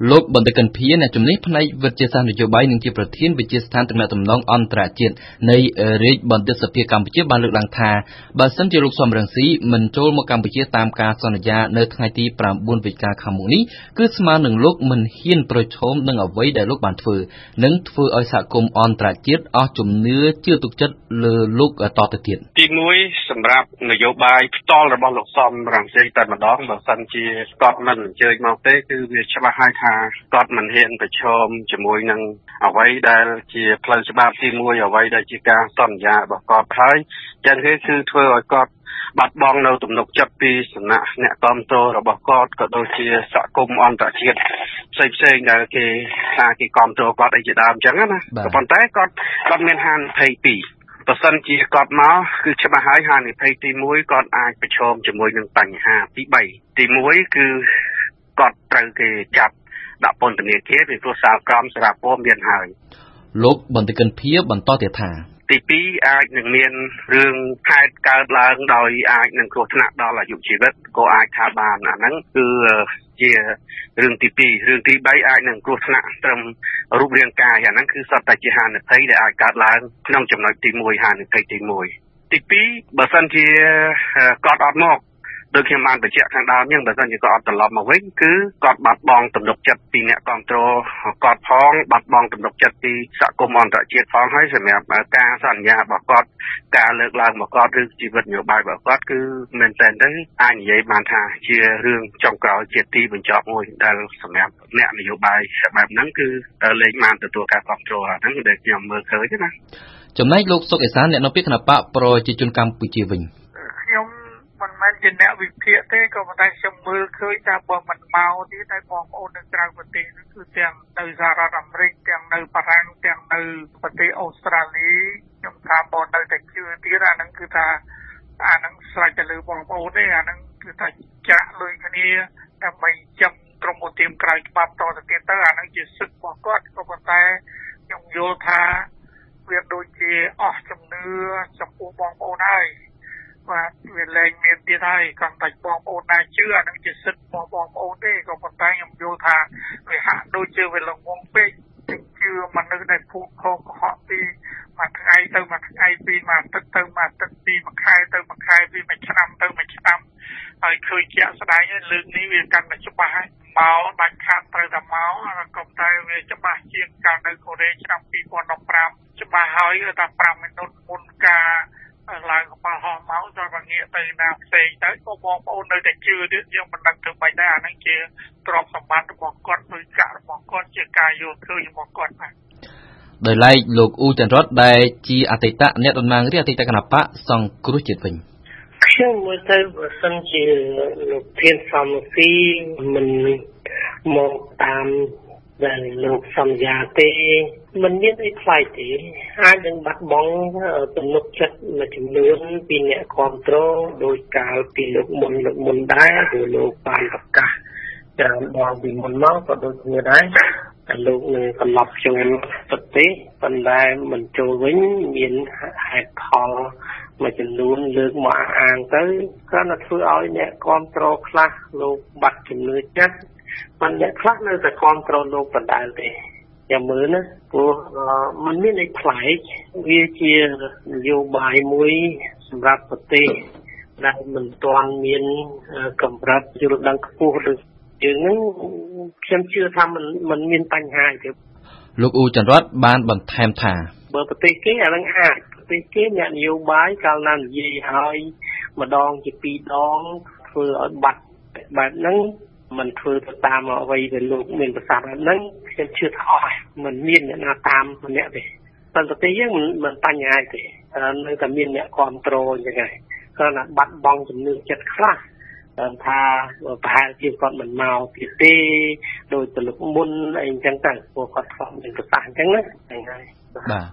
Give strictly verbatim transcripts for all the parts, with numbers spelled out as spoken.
លោកបណ្ឌិតកិនភៀនអ្នកជំនាញផ្នែកវិទ្យាសាស្ត្រនយោបាយនិងជាប្រធានវិទ្យាស្ថានទំនាក់ទំនងអន្តរជាតិនៃរាជបណ្ឌិតសភាកម្ពុជាបានលើកឡើងថាបើសិនជាលោកសំរងស៊ីមិនចូលមកកម្ពុជាតាមការសន្យានៅថ្ងៃទីប្រាំបួនវិច្ឆិកាខាងមុខនេះគឺស្មើនឹងលោកមិនហ៊ានប្រឈមនឹងអ្វីដែលលោកបានធ្វើនិងធ្វើឲ្យសហគមន៍អន្តរជាតិអស់ជំនឿជឿទុកចិត្តលើលោកតទៅទៀតទីមួយសម្រាប់នយោបាយផ្ទាល់របស់លោកសំរងស៊ីតែម្ដងបើសិនជាគាត់មិនអញ្ជើញមកទេគឺវាច្បាស់ហើយថាគាត់មិនហ៊ានប្រឈមជាមួយនឹងអ្វីដែលជាផ្លូវច្បាប់ទីមួយអ្វីដែលជាការសន្យារបស់គាត់ហើយចឹងគេគឺធ្វើឲ្យគាត់បាត់បង់នៅទំនុកចិត្តពីសំណាក់អ្នកគាំទ្ររបស់គាត់ក៏ដូចជាសហគមន៍អន្តរជាតិផ្សេងផ្សេងដែលគេថាគេគាំទ្រគាត់អីជាដើមចឹងណាប៉ុន្តែគាត់គាត់មានហានិភ័យពីរបើសិនជាគាត់មកគឺច្បាស់ហើយហានិភ័យទីមួយគាត់អាចប្រឈមជាមួយនឹងបញ្ហាទីបីទីមួយគឺគាត់ត្រូវគេចាប់ដាក់ពន្ធនាគារពីព្រោះសារក្រមសារពមមានហើយលោកបណ្ឌិតកិនភៀបន្តទៀតថាទីពីរអាចនឹងមានរឿងខេត្តកើតឡើងដោយអាចនឹងគ្រោះថ្នាក់ដល់អាយុជីវិតក៏អាចថាបានអាហ្នឹងគឺជារឿងទីពីររឿងទីបីអាចនឹងគ្រោះថ្នាក់ត្រឹមរូបរាងកាយអាហ្នឹងគឺសុទ្ធតែជាហានិភ័យដែលអាចកើតឡើងក្នុងចំណុចទីមួយហានិភ័យទីមួយទីពីរបើសិនជាគាត់អត់មកដូចខ្ញុំបានបញ្ជាក់ខាងដើមហ្នឹងបើសិនជាគាត់អត់ត្រឡប់មកវិញគឺគាត់បាត់បង់ទំនុកចិត្តពីអ្នកគាំទ្រគាត់ផងបាត់បង់ទំនុកចិត្តពីសហគមន៍អន្តរជាតិផងហើយសម្រាប់ការសន្យារបស់គាត់ការលើកឡើងរបស់គាត់ឬជីវិតនយោបាយរបស់គាត់គឺមែនតើទៅអាចនិយាយបានថាជារឿងចុងក្រោយជាទីបញ្ចប់មួយដែលសម្រាប់អ្នកនយោបាយបែបហ្នឹងគឺលែងបានទទួលការគាំទ្រអាហ្នឹងដែលខ្ញុំមើលឃើញណាចំណែកលោកសុកអេសានអ្នកនាំពាក្យគណៈបកប្រជាជនកម្ពុជាវិញខ្ញុំមិនមែនជាអ្នកវិភាគទេក៏ប៉ុន្តែខ្ញុំមើលឃើញថាបើមិនមកទៀតតែបងប្អូននៅក្រៅប្រទេសគឺទាំងនៅសហរដ្ឋអាមេរិកទាំងនៅបារាំងទាំងនៅប្រទេសអូស្ត្រាលីខ្ញុំថាបងនៅតែជឿទៀតអាហ្នឹងគឺថាអាហ្នឹងស្រេចទៅលើបងប្អូនទេអាហ្នឹងគឺថាចាក់លុយគ្នាដើម្បីចាំក្រុមឧទាមក្រៅច្បាប់តទៅទៀតទៅអាហ្នឹងជាសិទ្ធិរបស់គាត់ក៏ប៉ុន្តែខ្ញុំយល់ថាវាដូចជាអស់ជំនឿចំពោះបងប្អូនហើយបាទវាលែងមានទៀតហើយគាត់តែបងប្អូនណាជឿអានឹងជាសិទ្ធិរបស់បងប្អូនទេក៏ប៉ុន្តែខ្ញុំយល់ថាវាហាក់ដូចជាវាល្ងងពេកជឿមនុស្សដែលភូតខកកុហកពីមួយថ្ងៃទៅមួយថ្ងៃពីមួយអាទិត្យទៅមួយអាទិត្យពីមួយខែទៅមួយខែពីមួយឆ្នាំទៅមួយឆ្នាំហើយឃើញជាក់ស្ដែងលើកនេះវាកាន់តែច្បាស់ហើយមកបាច់ខាត់ត្រូវតែមកក៏តែវាច្បាស់ជាងកាលនៅកូរ៉េឆ្នាំពីរពាន់ដប់ប្រាំច្បាស់ហើយថាប្រាំមីនិតមុនការឡើងកប៉ាល់ហោះមកដល់វាងាកទៅណាផ្សេងទៅក៏បងប្អូននៅតែជឿទៀតយើងមិនដឹងធ្វើម៉េចដែរអាហ្នឹងជាទ្រព្យសម្បត្តិរបស់គាត់ដោយកាក់របស់គាត់ជាការយល់ឃើញរបស់គាត់បាទដោយឡែកលោកអ៊ូចន្ទរតដែលជាអតីតអ្នកតំណាងរាស្ត្រអតីតគណបកសង្គ្រោះជាតិវិញខ្ញុំមើលទៅបើសិនជាលោកធានសំស៊ីមិនមកតាមដែលលោកសន្យាទេមិនមានអីខ្លាចទេអាចនឹងបាត់បង់ទំនុកចិត្តមួយចំនួនពីអ្នកគ្រប់គ្រងដោយកាលពីលោកមុនលោកមុនដែរព្រោះលោកបានប្រកាសច្រើនដងពីមុនមកក៏ដូចគ្នាដែរតែលោកនឹងត្រឡប់ចូលប្រទេសប៉ុន្តែមិនចូលវិញមានហេតុផលមួយចំនួនលើកមកអាងទៅគ្រាន់តែធ្វើឲ្យអ្នកគ្រប់គ្រងខ្លះលោកបាត់ជំនឿចិត្តប៉ុន្តែខ្លះនៅតែគ្រប់គ្រងលោកបណ្ដាលទេចាំមើលណាព្រោះมันមានអីប្លែកវាជានយោបាយមួយសម្រាប់ប្រទេសដែលមិនទាន់មានកម្រិតយល់ដឹងខ្ពស់ដូចយើងហ្នឹងខ្ញុំជឿថាมันมันមានបញ្ហាទេលោកអ៊ូចន្ទរតបានបន្ថែមថាបើប្រទេសគេអានឹងអាចប្រទេសគេអ្នកនយោបាយកាលណានិយាយឲ្យម្ដងជាពីរដងធ្វើឲ្យបាត់បែបហ្នឹងមិនធ្វើទៅតាមអ្វីដែលលោកមានប្រសាសន៍ហ្នឹងខ្ញុំជឿថាអស់មិនមានអ្នកណាតាមម្នាក់ទេប៉ុន្តែប្រទេសយើងមិនបញ្ហាទេនៅតែមានអ្នកគ្រប់គ្រងអញ្ចឹងហើយគ្រាន់តែបាត់បង់ជំនឿចិត្តខ្លះថាប្រហែលជាគាត់មិនមកទៀតទេដោយទៅលោកមុនអីអញ្ចឹងទៅព្រោះគាត់ធ្លាប់មានប្រសាសន៍អញ្ចឹងណាហ្នឹងហើយបាទ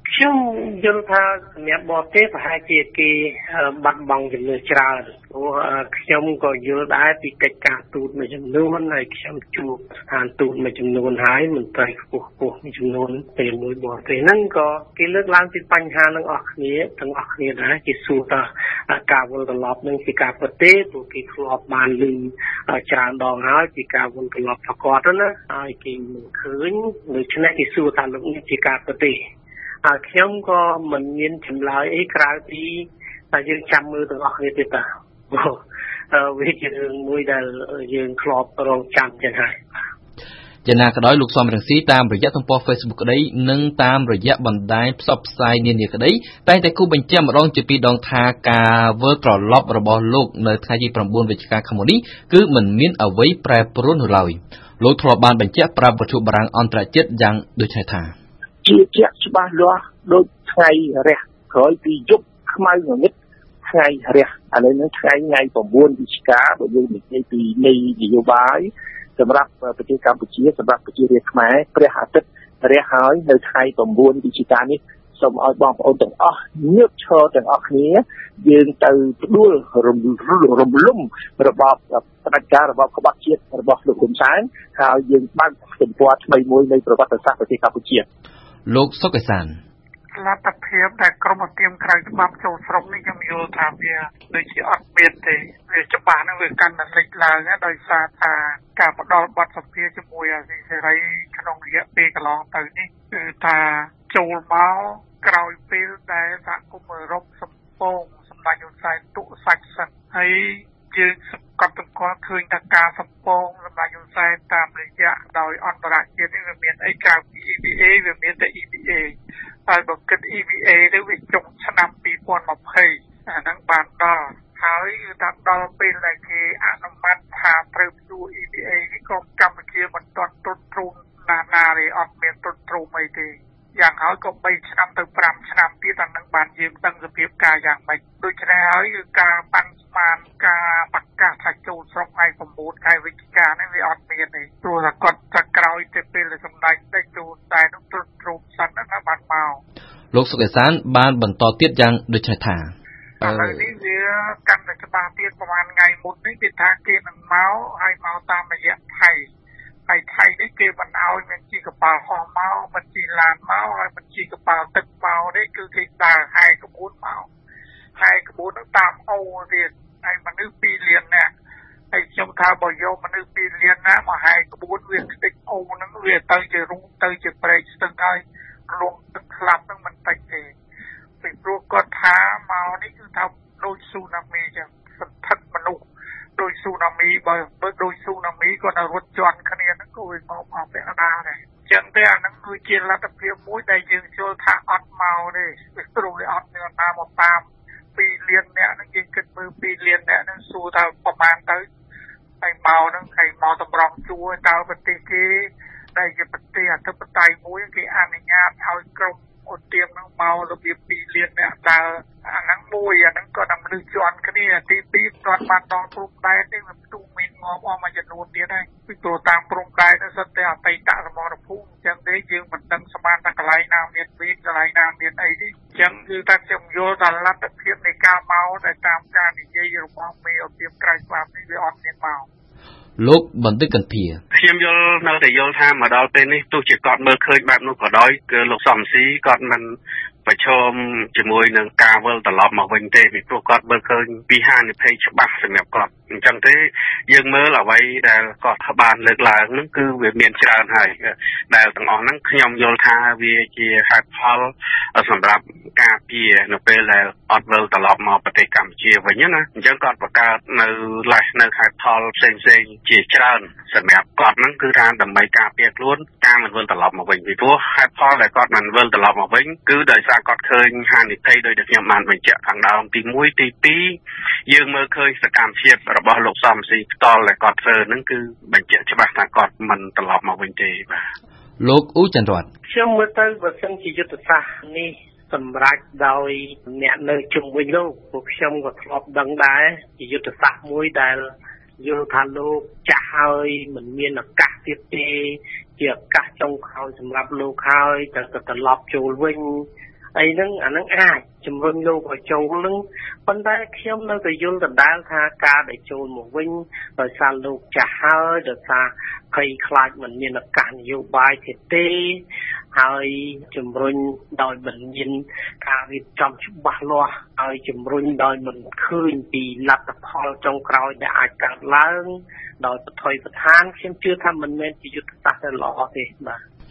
ខ្ញុំយល់ថាសម្រាប់បរទេសប្រហែលជាគេបាត់បង់ចំនួនច្រើនព្រោះខ្ញុំក៏យល់ដែរពីកិច្ចការទូតមួយចំនួនហើយខ្ញុំជួបស្ថានទូតមួយចំនួនហើយមន្ត្រីខ្ពស់ខ្ពស់មួយចំនួនពេលមួយបរទេសហ្នឹងក៏គេលើកឡើងពីបញ្ហានឹងអស់គ្នាទាំងអស់គ្នាដែរគេសួរថាការវិលត្រឡប់នឹងពីការប្រទេសព្រោះគេធ្លាប់បានឮច្រើនដងហើយពីការវិលត្រឡប់ប្រកបណាហើយគេមិនឃើញដូច្នេះគេសួរថាលោកនេះជាការប្រទេសហើយខ្ញុំក៏មិនមានចម្លើយអីក្រៅពីតែយើងចាំមើលទាំងអស់គ្នាទៀតតាវាជារឿងមួយដែលយើងធ្លាប់រងចាំចឹងហើយយ៉ាងណាក៏ដោយលោកសំរងស៊ីតាមរយៈទំព័រ Facebook ក្តីនិងតាមរយៈបណ្ដាញផ្សព្វផ្សាយនានាក្តីតែតែគូបញ្ជាក់ម្ដងជាពីរដងថាការវិលត្រឡប់របស់លោកនៅថ្ងៃទី៩វិច្ឆិកាខាងមុខនេះគឺមិនមានអ្វីប្រែប្រួលនោះឡើយលោកធ្លាប់បានបញ្ជាក់ប្រាប់វិទ្យុបារាំងអន្តរជាតិយ៉ាងដូចនេះថាជាជាក់ច្បាស់លាស់ដូចថ្ងៃរះក្រោយពីយប់ខ្មៅងងឹតថ្ងៃរះឥឡូវនេះថ្ងៃថ្ងៃ៩វិច្ឆិកាបើយើងនិយាយពីនៃនយោបាយសម្រាប់ប្រទេសកម្ពុជាសម្រាប់ប្រជារាស្ត្រខ្មែរព្រះអាទិត្យរះហើយនៅថ្ងៃ៩វិច្ឆិកានេះសូមឲ្យបងប្អូនទាំងអស់ញើបឈរទាំងអស់គ្នាយើងទៅផ្ដួលរំរំលំរបបផ្ដាច់ការរបបក្បត់ជាតិរបស់លោកហ៊ុនសែនហើយយើងបើកទំព័រថ្មីមួយនៃប្រវត្តិសាស្ត្រប្រទេសកម្ពុជាលោកសុកអេសានលទ្ធភាពដែលក្រមឧទាមក្រៅច្បាប់ចូលស្រុកនេះខ្ញុំយល់ថាវាដូចជាអត់មានទេវាច្បាស់នឹងវាកាន់តែលេចឡើងដោយសារថាការផ្ដល់បទសម្ភាសន៍ជាមួយអាស៊ីសេរីក្នុងរយៈពេលកន្លងទៅនេះគឺថាចូលមកក្រោយពេលដែលសហគមន៍អឺរ៉ុបសម្ពងសម្ដេចហ៊ុនសែនទុកសាច់សិនហើយយើងសង្កត់សម្គាល់ឃើញថាការសម្ពងសម្ដេចហ៊ុនសែនតាមរយៈដោយអន្តរជាតិនេះវាមានអីក្រៅពី E B A វាមានតែ E B A ហើយបើគិត E B A ទៅវាចុងឆ្នាំពីរពាន់ម្ភៃអាហ្នឹងបានដល់ហើយគឺថាដល់ពេលដែលគេអនុម័តថាត្រូវព្យួរ E B A នេះក៏កម្ពុជាមិនទាន់ទ្រុឌទ្រោមណាស់ណាទេអត់មានទ្រុឌទ្រោមអីទេយ៉ាងហើយក៏បីឆ្នាំទៅប្រាំឆ្នាំទៀតអានឹងបានយើងដឹងសភាពការយ៉ាងម៉េចដូច្នេះហើយគឺការប៉ាន់ស្មានការប្រកាសថាចូលស្រុកថ្ងៃ៩ខែវិច្ឆិកានេះវាអត់មានទេព្រោះថាគាត់ថាក្រោយទៅពេលដែលសម្ដេចដេចចូលតែនោះទ្រុឌទ្រោមសិនណាបានមកលោកសុកអេសានបានបន្តទៀតយ៉ាងដូចនេះថាឥឡូវនេះវាកាន់តែច្បាស់ទៀតប្រហែលថ្ងៃមុននេះគេថាគេនឹងមកហើយមកតាមរយៈថៃហើយថៃនេះគេមិនឲ្យមានជីកប៉ាល់ហោះមកមិនជីឡានមកហើយមិនជីកប៉ាល់ទឹកមកនេះគឺគេដើរហែកក្បួនមកហែកក្បួននឹងតាមអូទៀតហើយមនុស្សពីរលាននាក់ហើយខ្ញុំថាបើយកមនុស្សពីរលានណាមកហែកក្បួនវាខ្ទេចអូនឹងវាទៅជារូងទៅជាព្រែកស្ទឹងហើយលងទឹកស្លាប់នឹងមិនតិចទេពីព្រោះគាត់ថាមកនេះគឺថាដូចស៊ូណាមីចឹងសន្ធឹកមនុស្សដោយស៊ូណាមីបើបើដោយស៊ូណាមីគាត់រត់ជន់គ្នាហ្នឹងក៏វាមកមកពាក់កណ្ដាលដែរចឹងទេអាហ្នឹងគឺជាលទ្ធភាពមួយដែលយើងយល់ថាអត់មកទេវាព្រោះវាអត់មានណាមកតាមពីរលានអ្នកហ្នឹងយើងគិតមើលពីរលានអ្នកហ្នឹងសួរថាប្រហែលទៅហើយមកហ្នឹងហើយមកតម្រង់ជួរតើប្រទេសគេដែលជាប្រទេសអធិបតេយ្យមួយគេអនុញ្ញាតឲ្យក្រុមឧទាមនឹងមករបៀបពីរលានអ្នកដើរអាហ្នឹងមួយអាហ្នឹងក៏តែមនុស្សជាន់គ្នាទីពីរគាត់បានដល់ព្រំដែននេះវាផ្ទុះមានងំអស់មួយចំនួនទៀតហើយពីព្រោះតាមព្រំដែននោះសិតតែអតីតសមរភូមិអញ្ចឹងទេយើងមិនដឹងស្មានថាកន្លែងណាមានវិញកន្លែងណាមានអីទេអញ្ចឹងគឺថាខ្ញុំយល់ថាលទ្ធភាពនៃការមកដែលតាមការនិយាយរបស់មេឧទាមក្រៅច្បាប់នេះវាអត់មានមកលោកបណ្ឌិតកន្ធាខ្ញុំយល់នៅតែយល់ថាមកដល់ពេលនេះទោះជាគាត់មើលឃើញបែបនោះក៏ដោយគឺលោកសំស៊ីគាត់មិនប្រឈមជាមួយនឹងការវិលត្រឡប់មកវិញទេពីព្រោះគាត់មើលឃើញពីហានិភ័យច្បាស់សម្រាប់គាត់អញ្ចឹងទេយើងមើលអ្វីដែលគាត់បានលើកឡើងហ្នឹងគឺវាមានច្រើនហើយដែលទាំងអស់ហ្នឹងខ្ញុំយល់ថាវាជាហេតុផលសម្រាប់ការពារនៅពេលដែលអត់វិលត្រឡប់មកប្រទេសកម្ពុជាវិញណាអញ្ចឹងគាត់បង្កើតនៅលេសនៅហេតុផលផ្សេងផ្សេងជាច្រើនសម្រាប់គាត់ហ្នឹងគឺថាដើម្បីការពារខ្លួនការមិនវិលត្រឡប់មកវិញពីព្រោះហេតុផលដែលគាត់មិនវិលត្រឡប់មកវិញគឺដោយសារគាត់ឃើញហានិភ័យដោយដែលខ្ញុំបានបញ្ជាក់ខាងដើមទីមួយទីពីរយើងមើលឃើញសកម្មភាពរបស់លោកសំស៊ីផ្ទាល់ដែលគាត់ធ្វើហ្នឹងគឺបញ្ជាក់ច្បាស់ថាគាត់មិនត្រឡប់មកវិញទេបាទលោកអ៊ូចន្ទរតខ្ញុំមើលទៅបើសិនជាយុទ្ធសាស្ត្រនេះសម្រាប់ដោយអ្នកនៅជុំវិញលោកពួកខ្ញុំក៏ធ្លាប់ដឹងដែរជាយុទ្ធសាស្ត្រមួយដែលយល់ថាលោកចាស់ហើយមិនមានឱកាសទៀតទេជាឱកាសចុងក្រោយសម្រាប់លោកហើយទៅត្រឡប់ចូលវិញអីហ្នឹងអាហ្នឹងអាចជំរុញលោកឲ្យចូលនឹងប៉ុន្តែខ្ញុំនៅតែយល់ដដែលថាការដែលចូលមកវិញដោយសារលោកចាស់ហើយដោយសារភ័យខ្លាចមិនមានឱកាសនយោបាយទៀតទេហើយជំរុញដោយមិនមានការរៀបចំច្បាស់លាស់ហើយជំរុញដោយមិនឃើញពីលទ្ធផលចុងក្រោយដែលអាចកើតឡើងដោយប្រថុយប្រឋានខ្ញុំជឿថាមិនមែនជាយុទ្ធសាស្ត្រដែលល្អទេបាទ